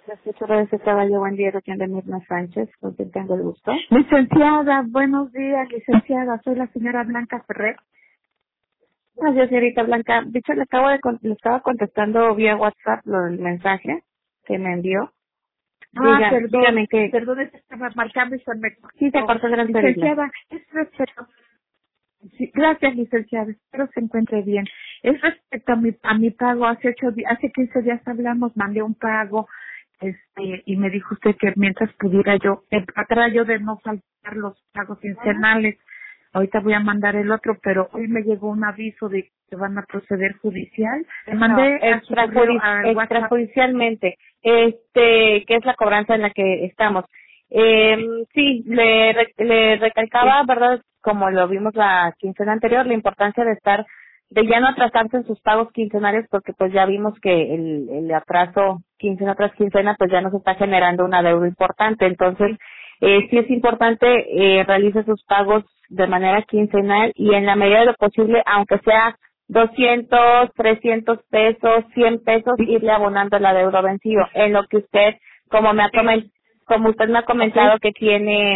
Licenciada de Caballo, buen día, atiende Mirna Sánchez, con quien tengo el gusto. Licenciada, buenos días, licenciada. Soy la señora Blanca Ferrer. Gracias, señorita Blanca. De hecho, le estaba contestando vía WhatsApp lo del mensaje que me envió. Dígame que... Perdón, estaba marcando y se me Sí, se cortó el Licenciada, es respecto... Sí, gracias, licenciada. Espero se encuentre bien. Es respecto a mi pago. Hace 15 días hablamos, mandé un pago, y me dijo usted que mientras pudiera yo, tratara yo de no faltar los pagos quincenales. Ahorita voy a mandar el otro, pero hoy me llegó un aviso de que van a proceder judicial. Le mandé extrajudicialmente, que es la cobranza en la que estamos. Sí, le recalcaba, ¿verdad? Como lo vimos la quincena anterior, la importancia de de ya no atrasarse en sus pagos quincenarios, porque pues ya vimos que el atraso quincena tras quincena pues ya nos está generando una deuda importante. Entonces, sí es importante, realice sus pagos de manera quincenal y en la medida de lo posible, aunque sea 200, 300 pesos, 100 pesos, irle abonando la deuda vencido. En lo que usted, como usted me ha comentado que tiene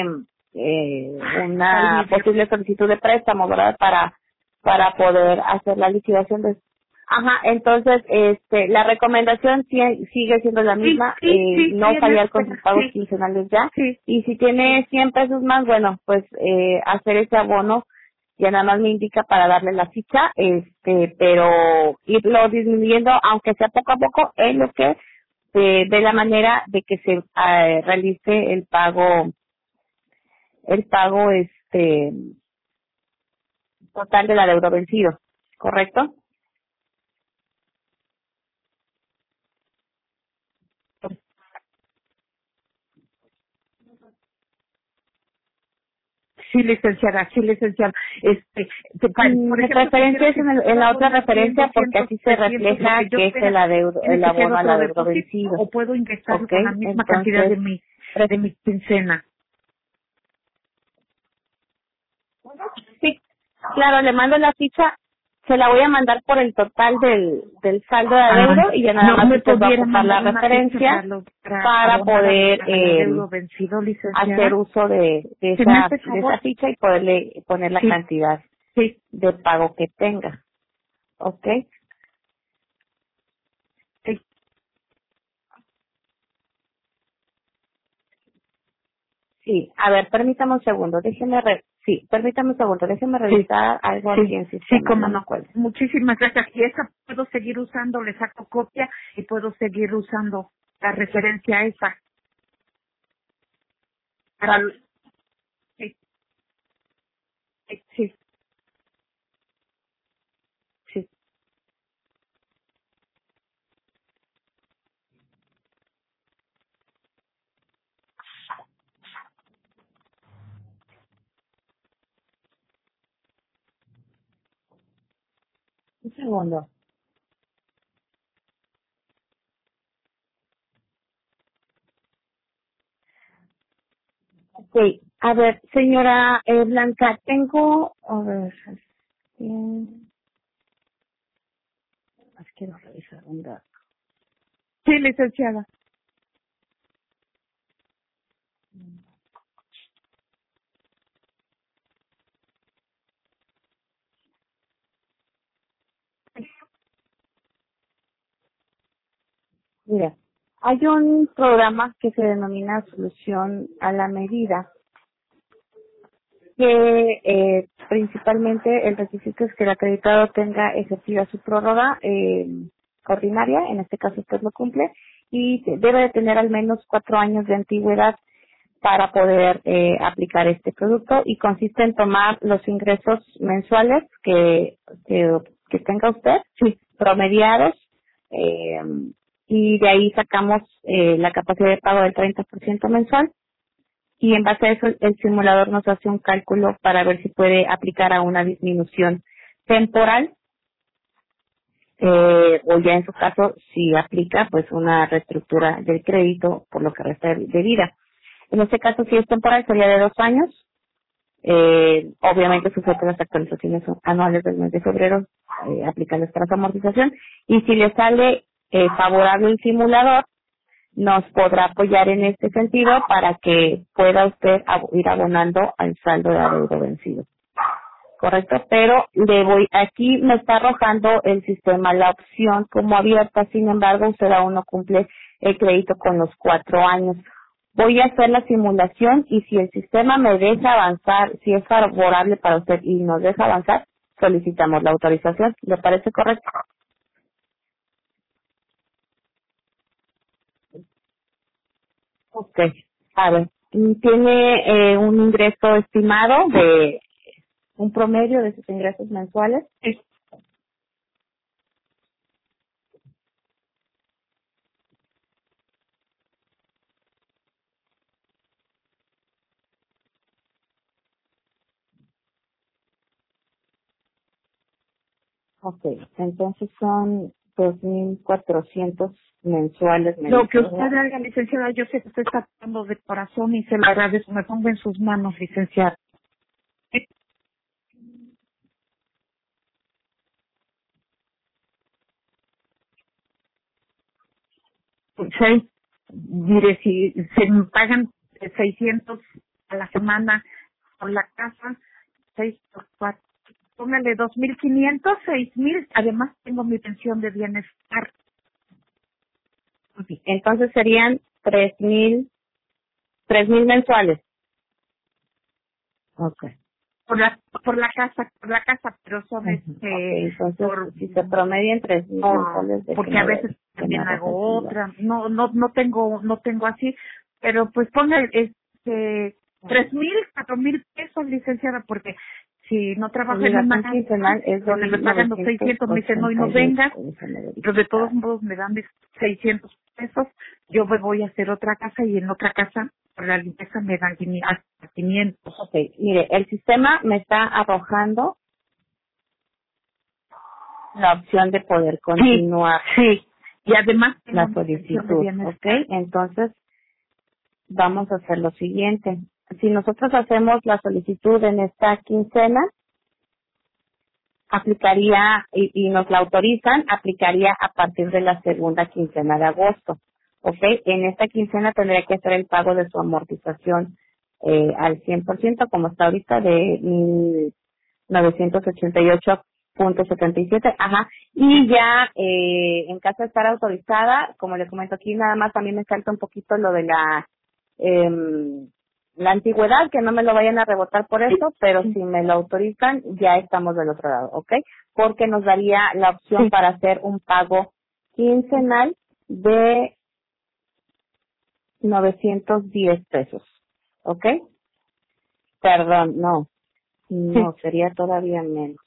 una posible solicitud de préstamo, ¿verdad? Para poder hacer la liquidación de... Ajá, entonces, la recomendación sigue siendo la misma, no fallar con sus pagos quincenales ya. Sí. Y si tiene 100 pesos más, bueno, pues hacer ese abono ya nada más me indica para darle la ficha, pero irlo disminuyendo, aunque sea poco a poco, en lo que de la manera de que se realice el pago total de la deuda vencido, ¿correcto? Sí, licenciada, sí, licenciada. Por ejemplo, referencias en la otra referencia porque así se refleja que es el abono a la deuda vencido. O puedo ingresar con la misma cantidad de mi quincena. Sí, claro, le mando la ficha, se la voy a mandar por el total del saldo de adeudo y ya nada más usted va a ocupar la referencia para poder hacer uso de esa ficha y poderle poner la cantidad de pago que tenga. ¿Ok? Sí, a ver, permítame un segundo, déjeme revisar algo aquí en sistema. Sí, cómo no. Muchísimas gracias. Y esa puedo seguir usando, le saco copia y puedo seguir usando la referencia esa. Para... Sí, sí, sí. Un segundo. Sí, a ver, señora Blanca, quiero revisar un dato. Sí, licenciada. Mira, hay un programa que se denomina Solución a la Medida, que principalmente el requisito es que el acreditado tenga ejercida su prórroga ordinaria, en este caso usted lo cumple, y debe de tener al menos 4 años de antigüedad para poder aplicar este producto, y consiste en tomar los ingresos mensuales que tenga usted, promediados, eh, y de ahí sacamos la capacidad de pago del 30% mensual, y en base a eso el simulador nos hace un cálculo para ver si puede aplicar a una disminución temporal, o ya en su caso si aplica pues una reestructura del crédito por lo que resta de vida. En este caso, si es temporal, sería de 2 años, obviamente sujeto a las actualizaciones anuales del mes de febrero, aplican tras amortización, y si le sale favorable el simulador, nos podrá apoyar en este sentido para que pueda usted ir abonando al saldo de adeudo vencido. Correcto, pero aquí me está arrojando el sistema la opción como abierta, sin embargo usted aún no cumple el crédito con los 4 años. Voy a hacer la simulación y si el sistema me deja avanzar, si es favorable para usted y nos deja avanzar, solicitamos la autorización. ¿Le parece correcto? Ok, a ver, ¿tiene un ingreso estimado de un promedio de sus ingresos mensuales? Sí. Ok, entonces son 2.400 mensuales. Lo que usted haga, licenciada, yo sé que usted está tratando de corazón y se lo agradezco. Me pongo en sus manos, licenciada. Sí, mire, si se me pagan 600 a la semana por la casa, 6 por 4, póngale 2.500, 6.000, además tengo mi pensión de bienestar. Okay. Entonces serían 3.000 mensuales. Okay. Por la casa, pero son Okay, entonces por, si se promedian 3.000 mensuales, porque a veces también hago otra, no tengo así, pero pues ponga 3.000, 4.000 pesos, licenciada, porque si no trabajo en una casa quincenal es de donde me pagan los 600, me dicen no y no vengas, pero de todos modos me dan mis 600 pesos, yo me voy a hacer otra casa y en otra casa por la limpieza me dan hasta 500. Ok, mire, el sistema me está arrojando la opción de poder continuar. Sí, y además la solicitud, ¿ok? Entonces, vamos a hacer lo siguiente. Si nosotros hacemos la solicitud en esta quincena, aplicaría, y nos la autorizan, aplicaría a partir de la segunda quincena de agosto, ¿ok? En esta quincena tendría que hacer el pago de su amortización al 100%, como está ahorita, de 988.77, ajá, y ya en caso de estar autorizada, como le comento aquí, nada más también me falta un poquito lo de la antigüedad, que no me lo vayan a rebotar por eso, pero si me lo autorizan, ya estamos del otro lado, ¿ok? Porque nos daría la opción para hacer un pago quincenal de 910 pesos, ¿ok? Perdón, no, sería todavía menos.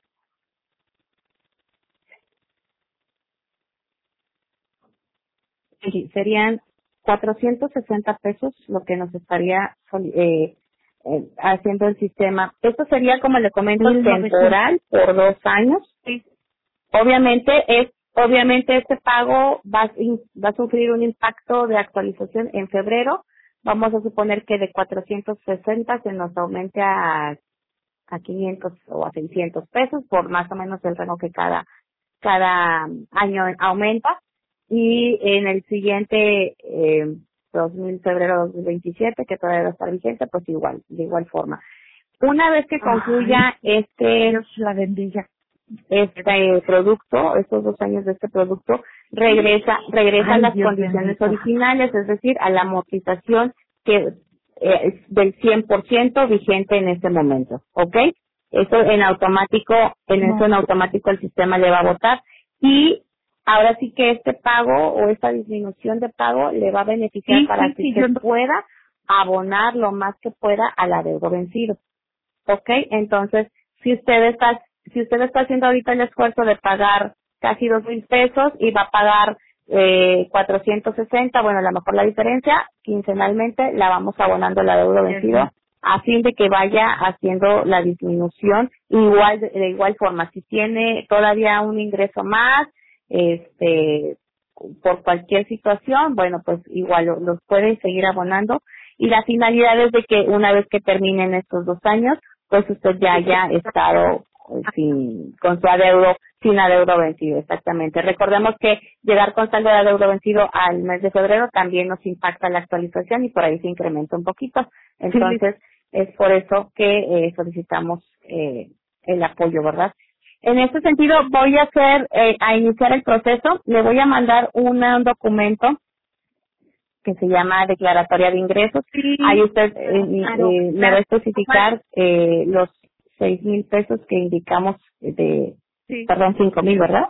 Sí, serían 460 pesos lo que nos estaría haciendo el sistema. Esto sería, como le comento, temporal por 2 años. Sí. Obviamente este pago va a sufrir un impacto de actualización en febrero. Vamos a suponer que de 460 se nos aumente a 500 o a 600 pesos por más o menos el rango que cada año aumenta, y en el siguiente 2000 febrero 2027, que todavía va a estar vigente, pues igual, de igual forma. Una vez que concluya Dios la bendiga. este producto, estos 2 años de este producto, regresa a las condiciones originales, es decir, a la amortización que del 100% vigente en este momento, ¿ok? Eso en automático, en automático el sistema le va a votar, y ahora sí que este pago o esta disminución de pago le va a beneficiar para que usted pueda abonar lo más que pueda al adeudo vencido, ¿ok? Entonces, si usted está haciendo ahorita el esfuerzo de pagar casi 2,000 pesos y va a pagar 460, bueno, a lo mejor la diferencia quincenalmente la vamos abonando el adeudo vencido a fin de que vaya haciendo la disminución de igual forma. Si tiene todavía un ingreso más, por cualquier situación, bueno, pues igual los puede seguir abonando, y la finalidad es de que una vez que terminen estos 2 años, pues usted ya haya estado con su adeudo sin adeudo vencido, exactamente. Recordemos que llegar con saldo de adeudo vencido al mes de febrero también nos impacta la actualización y por ahí se incrementa un poquito. Entonces, es por eso que solicitamos el apoyo, ¿verdad? En este sentido, voy a a iniciar el proceso. Le voy a mandar un documento que se llama declaratoria de ingresos. Sí, Ahí usted claro, me va a especificar los 6,000 pesos que indicamos perdón, 5,000, ¿verdad?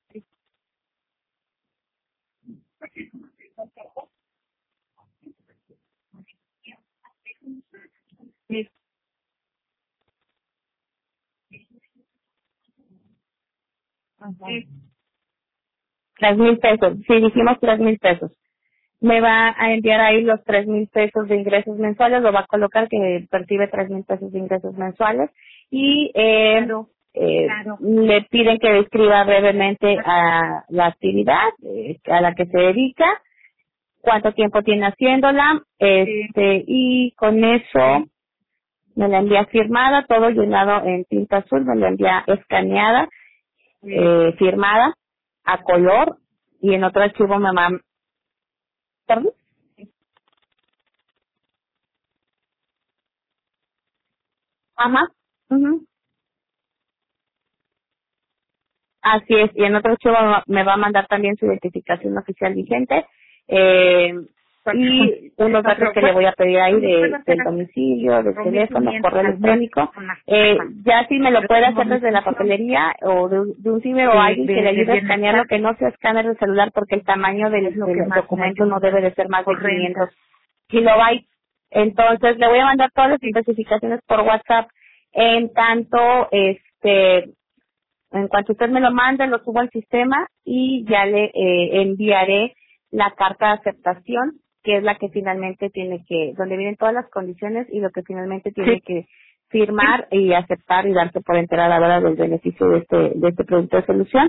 sí. 3,000 pesos. Sí, dijimos 3,000 pesos. Me va a enviar ahí los 3,000 pesos de ingresos mensuales, lo va a colocar que percibe 3,000 pesos de ingresos mensuales y le piden que describa brevemente a la actividad a la que se dedica, cuánto tiempo tiene haciéndola, y con eso me la envía firmada, todo llenado en tinta azul, me la envía escaneada, firmada, a color, y en otro archivo me manda, ¿perdón? Ajá. Ujú. Así es, y en otro archivo me va a mandar también su identificación oficial vigente y unos datos que le voy a pedir ahí del domicilio, del teléfono, correo electrónico. Ya si me lo puede hacer desde la papelería o de un ciber o alguien que le ayude a escanear, lo que no sea escáner de celular, porque el tamaño del documento no debe de ser más de 500 kilobytes. Entonces le voy a mandar todas las especificaciones por WhatsApp. En tanto, en cuanto usted me lo mande, lo subo al sistema y ya le enviaré la carta de aceptación, que es la que finalmente donde vienen todas las condiciones y lo que finalmente tiene que firmar y aceptar y darse por enterada ahora del beneficio de este producto de solución.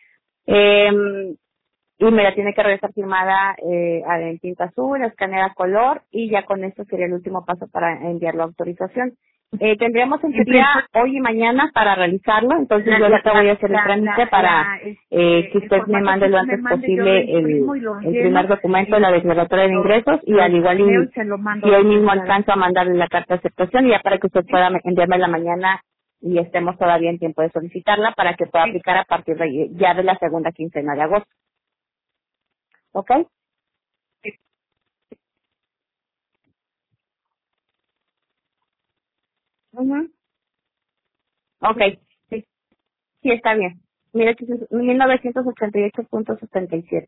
Y me la tiene que regresar firmada en tinta azul, escaneada a color, y ya con esto sería el último paso para enviarlo a autorización. Tendríamos en teoría hoy y mañana para realizarlo, entonces yo ahorita voy a hacer el trámite para que usted me mande lo antes posible el primer documento, la declaratoria de ingresos, y al igual y hoy mismo alcanzo a mandarle la carta de aceptación, y ya para que usted pueda enviarme la mañana y estemos todavía en tiempo de solicitarla para que pueda aplicar a partir ya de la segunda quincena de agosto. ¿Ok? Ujú. Ok, sí, está bien. Mira, 1988.77.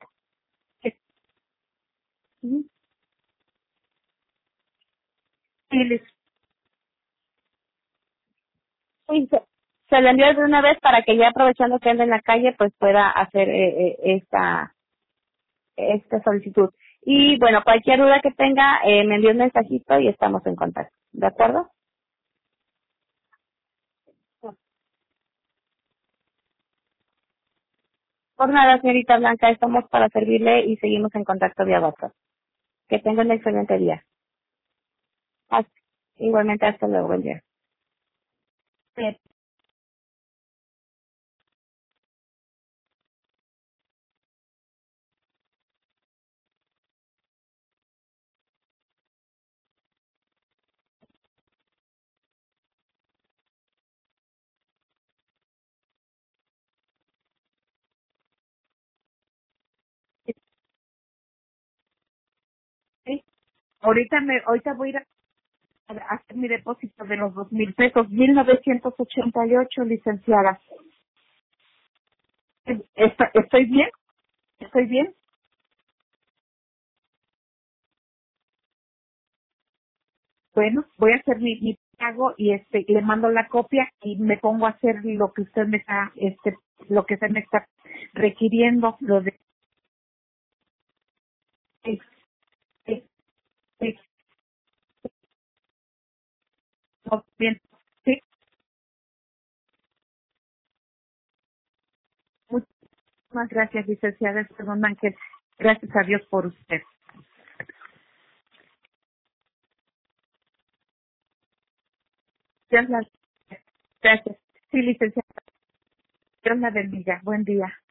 Ujú. Sí, se lo envío de una vez para que ya aprovechando que anda en la calle, pues pueda hacer esta solicitud. Y bueno, cualquier duda que tenga, me envíe un mensajito y estamos en contacto. ¿De acuerdo? Por nada, señorita Blanca, estamos para servirle y seguimos en contacto vía WhatsApp. Que tenga un excelente día. Hasta- Igualmente, hasta luego. Buen día. Sí. Ahorita voy a ir a hacer mi depósito de los 2,000 pesos, 1988, licenciada. ¿Estoy bien? ¿Estoy bien? Bueno, voy a hacer mi pago y le mando la copia y me pongo a hacer lo que usted me está, lo que se me está requiriendo, lo de, sí, sí, sí, no, bien, sí, muchísimas gracias, licenciada, perdón, Ángel, gracias a Dios por usted. Gracias. Gracias. Sí, licenciada. Dios la bendiga. Buen día.